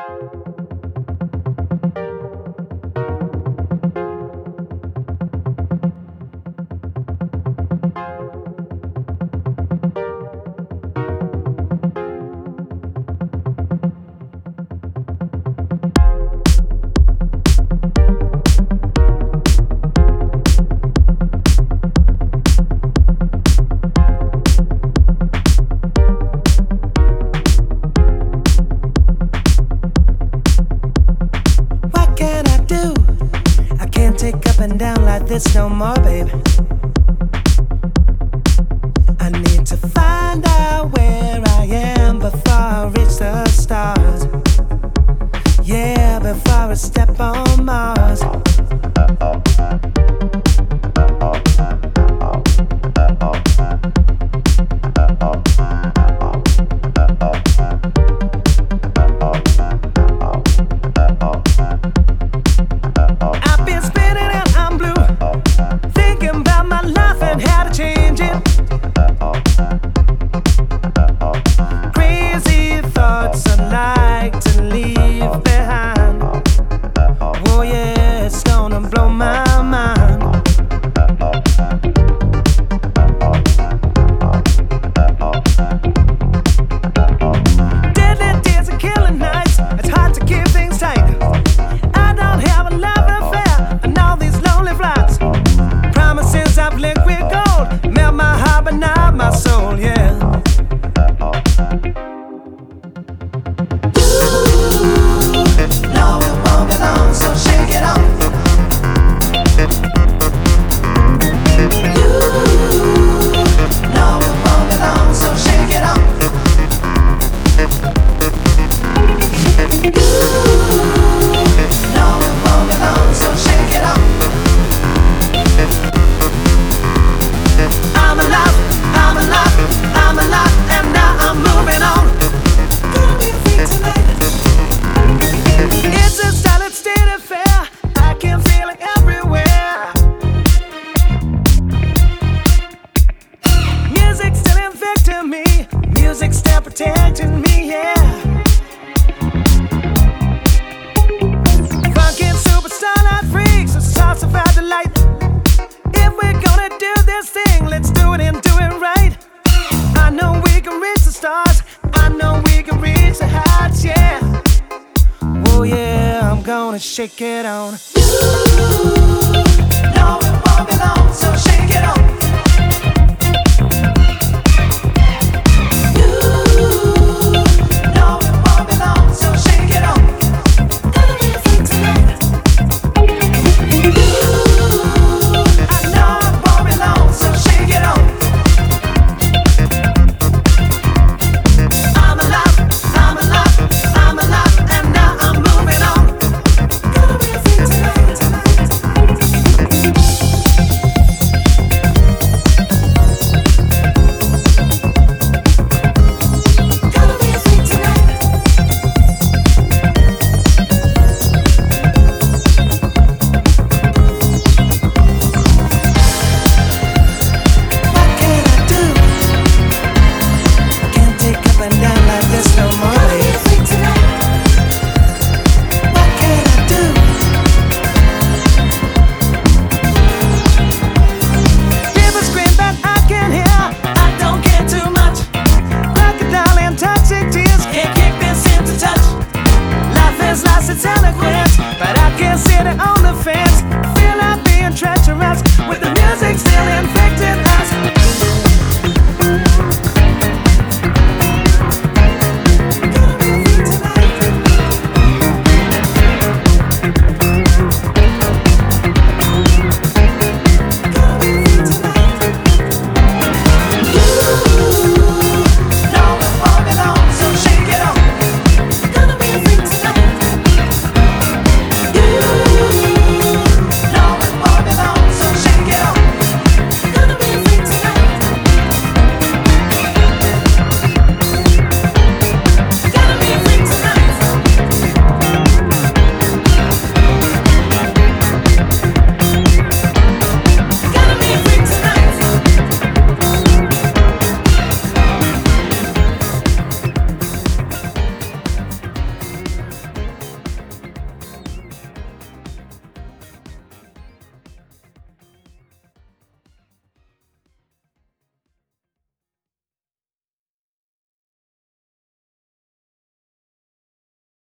This no more, baby. I need to find out where I am before I reach the stars. Yeah, before I step on Mars. Protecting me, yeah. Fucking superstar like freaks, it's all about the light. If we're gonna do this thing, let's do it and do it right. I know we can reach the stars, I know we can reach the heights, yeah. Oh yeah, I'm gonna shake it on. No, it won't be long, so shake it on. But I can't sit it on the fence. Feel like being treacherous with